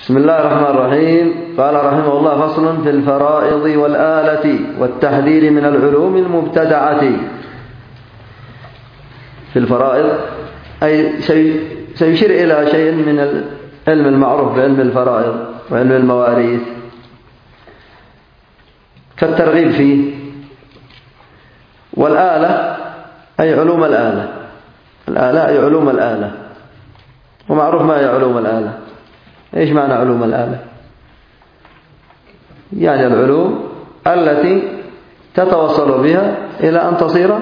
بسم الله الرحمن الرحيم. قال رحمه الله: فصل في الفرائض والآلة والتحذير من العلوم المبتدعة. في الفرائض أي سيشير إلى شيء من العلم المعروف بعلم الفرائض وعلم المواريث كالترغيب فيه. والآلة أي علوم الآلة. الآلة أي علوم الآلة، ومعروف ما هي علوم الآلة. إيش معنى علوم الآلة؟ يعني العلوم التي تتوصل بها إلى أن تصير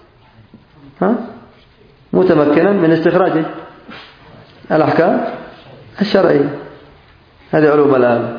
متمكنا من استخراج الأحكام الشرعية. هذه علوم الآلة.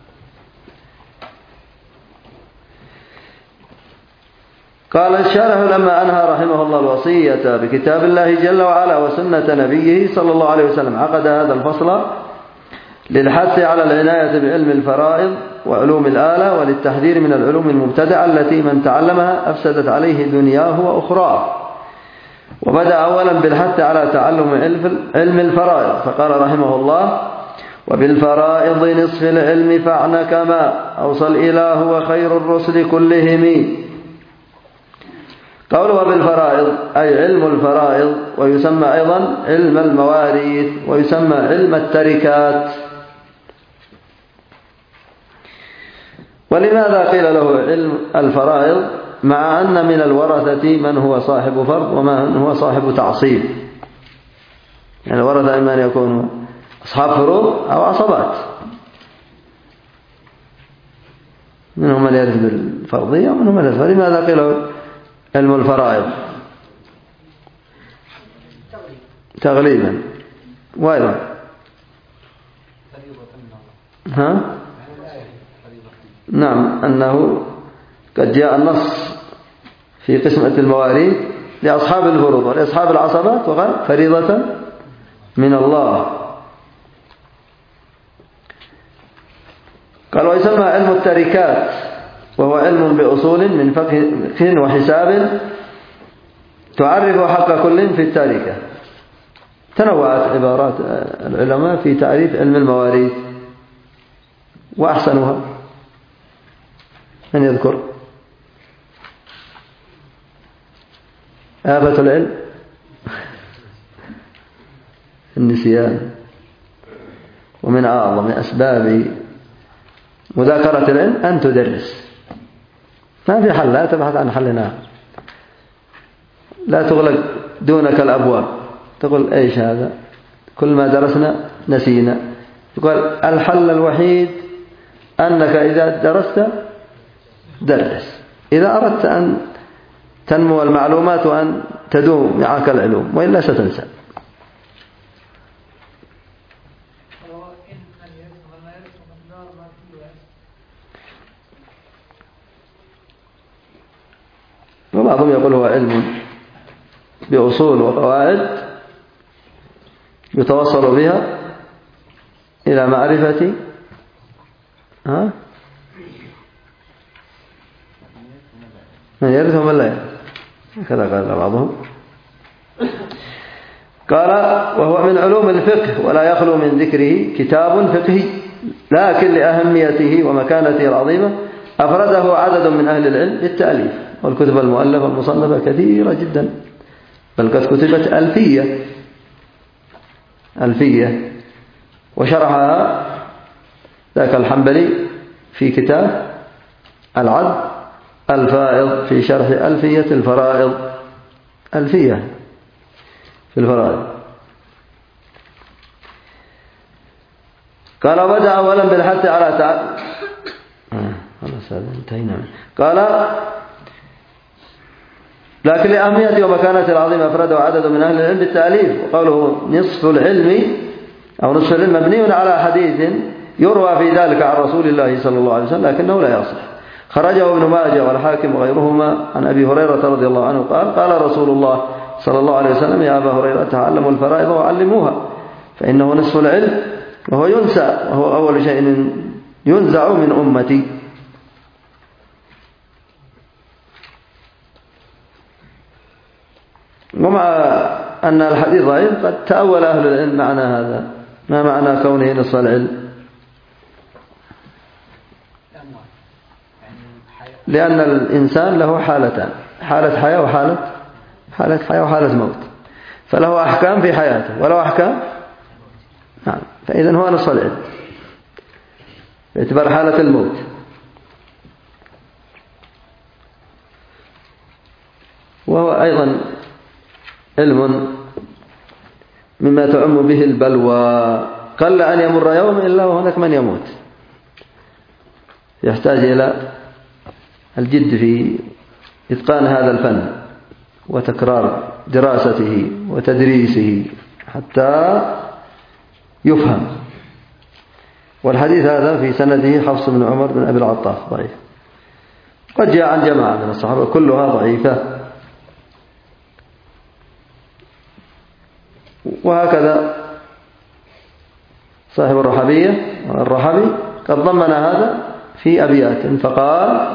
قال الشارح: لما أنهى رحمه الله الوصية بكتاب الله جل وعلا وسنة نبيه صلى الله عليه وسلم، عقد هذا الفصل للحث على العناية بعلم الفرائض وعلوم الآلة، وللتحذير من العلوم المبتدعة التي من تعلمها أفسدت عليه دنياه وأخراه. وبدأ أولا بالحث على تعلم علم الفرائض، فقال رحمه الله: وبالفرائض نصف العلم فاعن كما أوصى الإله وخير الرسل كلهم. قوله بالفرائض أي علم الفرائض، ويسمى أيضا علم المواريث، ويسمى علم التركات. ولماذا قيل له علم الفرائض مع أن من الورثة من هو صاحب فرض ومن هو صاحب تعصيب؟ يعني الورثة إما أن يكونوا أصحاب فروض أو عصبات، منهم من يرث بالفرضية ومنهم من يرث. فلماذا قيل علم الفرائض؟ تغليبا. وأيضا نعم، أنه قد جاء النص في قسمة المواريث لأصحاب الفروض ولأصحاب العصبات، وقال فريضة من الله. قال: ويسمى علم التركات، وهو علم بأصول من فقه وحساب تعرف حق كل في التركة. تنوعت عبارات العلماء في تعريف علم المواريث، وأحسنها من يذكر؟ آفة العلم النسيان. ومن أعظم أسباب مذاكرة العلم أن تدرس. ما في حل، لا تبحث عن حل آخر، لا تغلق دونك الأبواب تقول إيش هذا، كل ما درسنا نسينا. يقول الحل الوحيد أنك إذا درست درس، إذا أردت أن تنمو المعلومات وأن تدوم معك العلوم، وإلا ستنسى. وبعضهم يقول هو علم بأصول وقواعد يتوصل بها إلى معرفة من يرث ومن لا يرث، هكذا قال بعضهم. قال: وهو من علوم الفقه، ولا يخلو من ذكره كتاب فقهي، لكن لأهميته ومكانته العظيمة أفرده عدد من أهل العلم بالتأليف. والكتب المؤلفة والمصنفة كثيرة جدا، بل قد كتبت ألفية وشرحها ذاك الحنبلي في كتاب العد الفائض في شرح ألفية الفرائض. ألفية في الفرائض. قال: وبدأ أولا بالحث على قال: لكن لأهميته ومكانته العظيمة أفرده عدد من أهل العلم بالتأليف. وقوله نصف العلم أو نصف العلم مبني على حديث يروى في ذلك عن رسول الله صلى الله عليه وسلم، لكنه لا يصح. خرجه ابن ماجه والحاكم وغيرهما عن أبي هريرة رضي الله عنه قال: قال رسول الله صلى الله عليه وسلم: يا أبا هريرة تعلموا الفرائض وعلموها، فإنه نصف العلم وهو ينسى، وهو أول شيء ينزع من أمتي. ومع أن الحديث ضعيف قد تأول أهل العلم معنى هذا. ما معنى كونه نصف العلم؟ لأن الإنسان له حالتان، حالة حياة وحالة موت، فله أحكام في حياته وله أحكام. نعم. فإذن هو نصف العلم باعتبار حالة الموت. وهو أيضا علم مما تعم به البلوى، قل أن يمر يوم إلا وهناك من يموت. يحتاج إلى الجد في إتقان هذا الفن وتكرار دراسته وتدريسه حتى يفهم. والحديث هذا في سنده حفص بن عمر بن أبي العطاف ضعيف، قد جاء عن جماعة من الصحابة كلها ضعيفة. وهكذا صاحب الرحبية الرحبي قد ضمن هذا في أبيات فقال: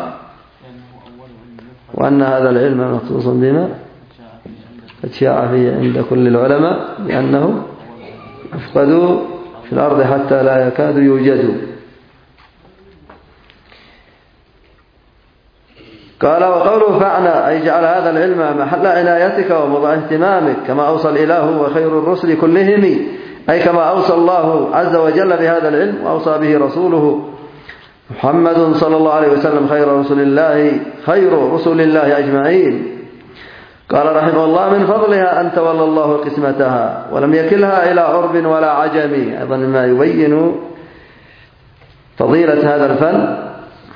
وأن هذا العلم مخصوص بما قد شاع فيه عند كل العلماء لأنه يفقد في الأرض حتى لا يكاد يوجد. قال: وقوله فعنا أي جعل هذا العلم محل عنايتك وموضع اهتمامك، كما أوصى الإله وخير الرسل كلهم، أي كما أوصى الله عز وجل بهذا العلم وأوصى به رسوله محمد صلى الله عليه وسلم خير رسل الله أجمعين. قال رحمه الله: من فضلها أن تولى الله قسمتها ولم يكلها إلى عرب ولا عجم. أيضا ما يبين فضيلة هذا الفن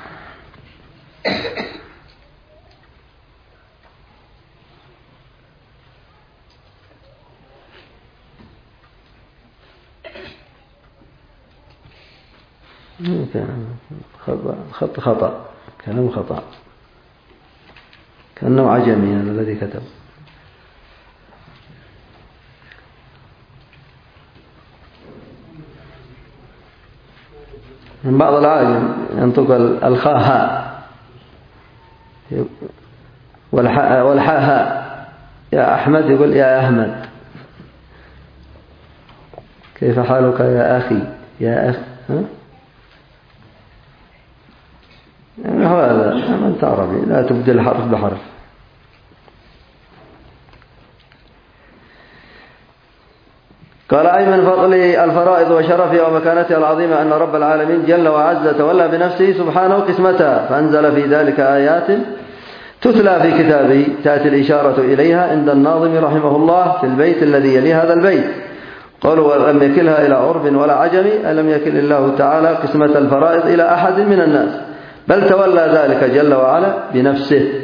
خطأ كلام خطأ كأنه عجمي هذا الذي كتب. من بعض العاجم ينطق الخاء والحاء يا أحمد يقول يا أحمد. كيف حالك يا أخي يا أخي يعني هذا أنت عربي لا تبدل حرف بحرف. قال: أي من فضل الفرائض وشرفها ومكانتها العظيمة أن رب العالمين جل وعز تولى بنفسه سبحانه قسمتها، فأنزل في ذلك آيات تتلى في كتابه تأتي الإشارة إليها عند الناظم رحمه الله في البيت الذي يلي هذا البيت. قالوا: ولم يكلها إلى عرب ولا عجم، ألم يكل الله تعالى قسمة الفرائض إلى أحد من الناس، بل تولى ذلك جل وعلا بنفسه.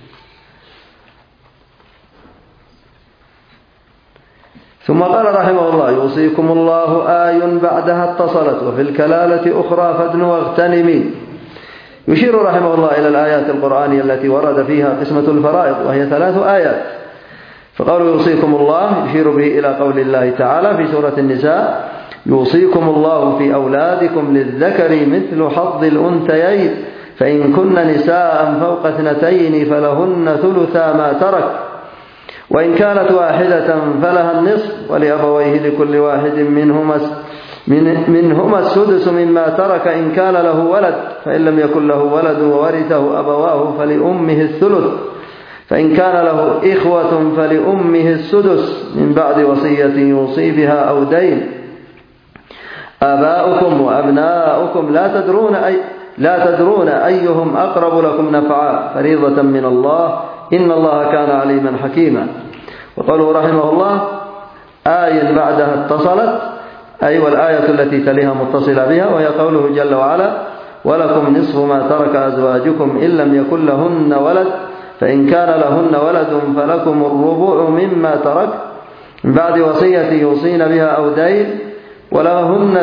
ثم قال رحمه الله: يوصيكم الله آي بعدها اتصلت وفي الكلالة أخرى فادن واغتنمي. يشير رحمه الله إلى الآيات القرآنية التي ورد فيها قسمة الفرائض وهي 3 آيات. فقالوا يوصيكم الله يشير به إلى قول الله تعالى في سورة النساء: يوصيكم الله في أولادكم للذكر مثل حظ الأنثيين فإن كن نساء فوق 2 فلهن ثلثا ما ترك وإن كانت واحدة فلها النصف ولأبويه لكل واحد منهما السدس مما ترك إن كان له ولد فإن لم يكن له ولد وورثه أبواه فلأمه الثلث فإن كان له إخوة فلأمه السدس من بعد وصية يوصي بها أو دين. آباؤكم وأبناؤكم لا تدرون أيهم أقرب لكم نفعا فريضة من الله إن الله كان عليما حكيما. وقالوا رحمه الله: آية بعدها اتصلت، أي والآية التي تليها متصلة بها، وهي قوله جل وعلا: ولكم نصف ما ترك أزواجكم إن لم يكن لهن ولد فإن كان لهن ولد فلكم الربع مما ترك من بعد وصية يوصين بها أو دين ولهن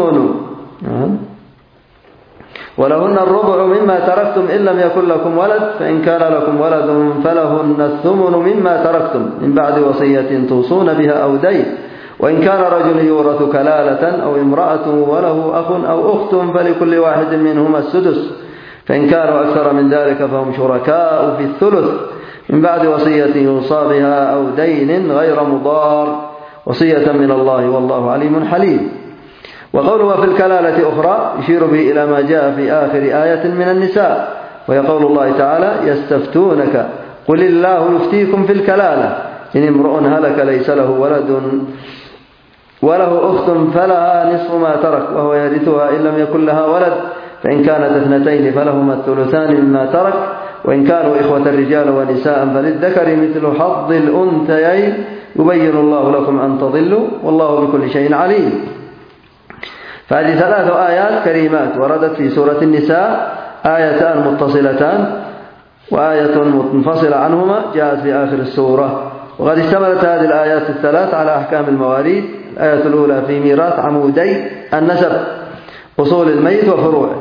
الربع مما تركتم إن لم يكن لكم ولد فإن كان لكم ولد فلهن الثمن مما تركتم من بعد وصية توصون بها أو دين وإن كان رجل يورث كلالة أو امرأة وله أخ أو أخت فلكل واحد منهما السدس فإن كانوا أكثر من ذلك فهم شركاء في الثلث من بعد وصية يوصى بها أو دين غير مضار وصية من الله والله عليم حليم. وقوله في الكلالة أخرى يشير به إلى ما جاء في آخر آية من النساء وهي قول الله تعالى يستفتونك قل الله يفتيكم في الكلالة إن امرؤ هلك ليس له ولد وله أخت فلها نصف ما ترك وهو يرثها إن لم يكن لها ولد فإن كانت اثنتين فلهما الثلثان مما ترك وإن كانوا إخوة رجال ونساء فللذكر مثل حظ الأنثيين يبين الله لكم أن تضلوا والله بكل شيء عليم. فهذه 3 آيات كريمات وردت في سورة النساء، آيتان متصلتان وآية منفصلة عنهما جاءت في آخر السورة. وقد اشتملت هذه الآيات ال3 على أحكام المواريث. الآية الأولى في ميراث عمودي النسب أصول الميت وفروعه،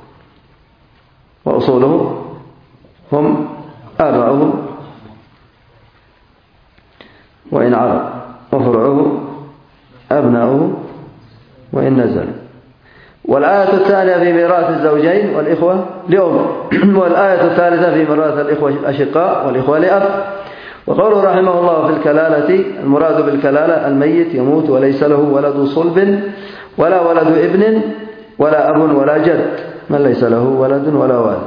وأصوله هم آباؤه وإن عرب، وفرعه أبناؤه وإن نزل. والآية الثانية في ميراث الزوجين والإخوة لأم. والآية الثالثة في ميراث الإخوة الأشقاء والإخوة لأب. وقوله رحمه الله في الكلالة المراد بالكلالة الميت يموت وليس له ولد صلب ولا ولد ابن ولا أب ولا جد، من ليس له ولد ولا والد.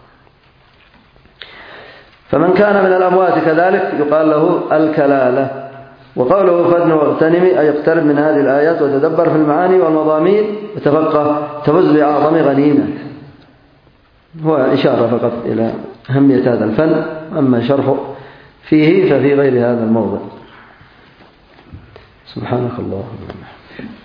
فمن كان من الأموات كذلك يقال له الكلالة. وقوله فادن واغتنمي أي اقترب من هذه الآيات وتدبر في المعاني والمضامين وتفقه تفز بأعظم غنيمة. هو إشارة فقط إلى أهمية هذا الفن، أما شرحه فيه ففي غير هذا الموضع. سبحانك اللهم وبحمدك.